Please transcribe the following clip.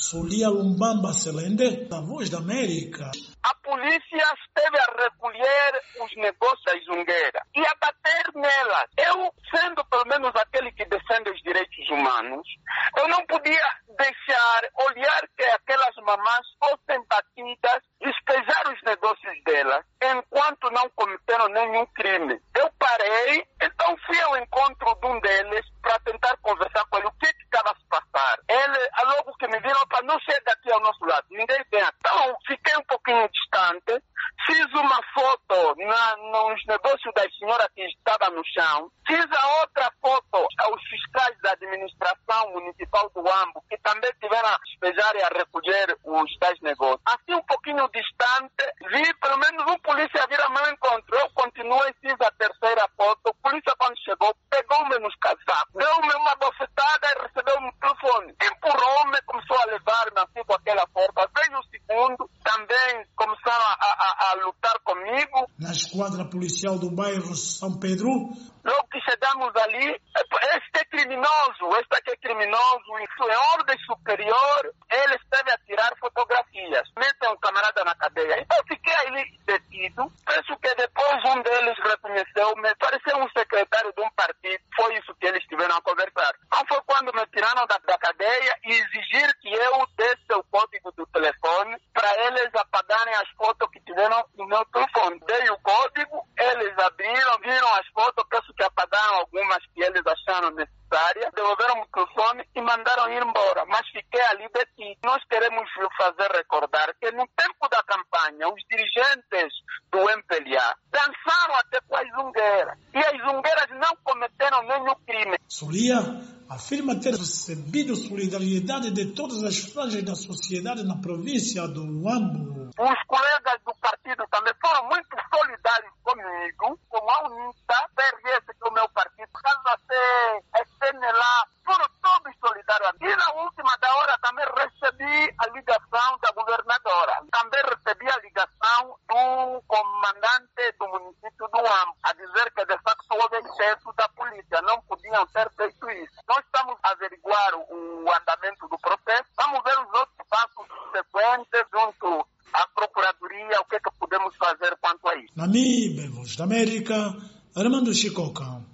Solia Lumbamba Selende, da Voz da América. A polícia esteve a recolher os negócios da Izungueira e a bater nelas. Eu, sendo pelo menos aquele que defende os direitos humanos, eu não podia deixar olhar que aquelas mamás fossem batidas, despejar os negócios delas, enquanto não cometeram nenhum crime. Eu parei, então fui ao encontro de um deles para tentar conversar com ele o que estava a se passar. Ele, logo que me viram, para não chega aqui ao nosso lado, ninguém vem. Então, fiquei um pouquinho distante, fiz uma foto nos negócios da senhora que estava no chão, fiz a outra foto aos fiscais da administração municipal do Huambo, que também tiveram a despejar e a recolher os tais negócios. Assim, um pouquinho distante, vi pelo menos um polícia vir ao meu encontro. Eu continuei, fiz a terceira foto. O polícia, quando chegou, pegou-me nos casacos, deu-me uma bofetada e recebeu-me o telefone. Empurrou-me, começou a levar-me assim com aquela força. Veio o segundo, também começaram a lutar comigo. Na esquadra policial do bairro São Pedro. Logo que chegamos ali, este aqui é criminoso, isso é ordem superior, ele esteve a tirar fotografias. Metem um camarada na cadeia. Então fiquei ali detido. Penso que depois um deles reconheceu, me pareceu um secretário de um partido. Foi isso que eles tiveram a conversar. Então foi quando me tiraram da cadeia e exigir que eu desse o código do telefone para eles apagarem as fotos que tiveram no meu telefone. Dei o código, eles abriram, viram as fotos, penso que apagaram algumas que eles acharam necessárias, devolveram o telefone e mandaram ir embora. Mas fiquei ali detido. Nós queremos fazer recordar que no tempo da campanha, os dirigentes do MPLA dançaram até com as zungueiras. E as zungueiras não cometeram nenhum crime. Solia afirma ter recebido solidariedade de todas as franjas da sociedade na província do Huambo. Os colegas do partido também foram muito solidários comigo, como a UNITA, PRS, que é o meu partido, CASAC, SNLA, foram todos solidários. E na última da hora também recebi a ligação da governadora. Também recebi a ligação do comandante do município do Huambo, a dizer que de facto houve excesso da polícia, não podiam ter feito isso. Nós estamos a averiguar o andamento do processo, vamos ver os outros passos subsequentes junto à Procuradoria, o que podemos fazer quanto a isso. Namibe, Voz da América, Armando Chicoca.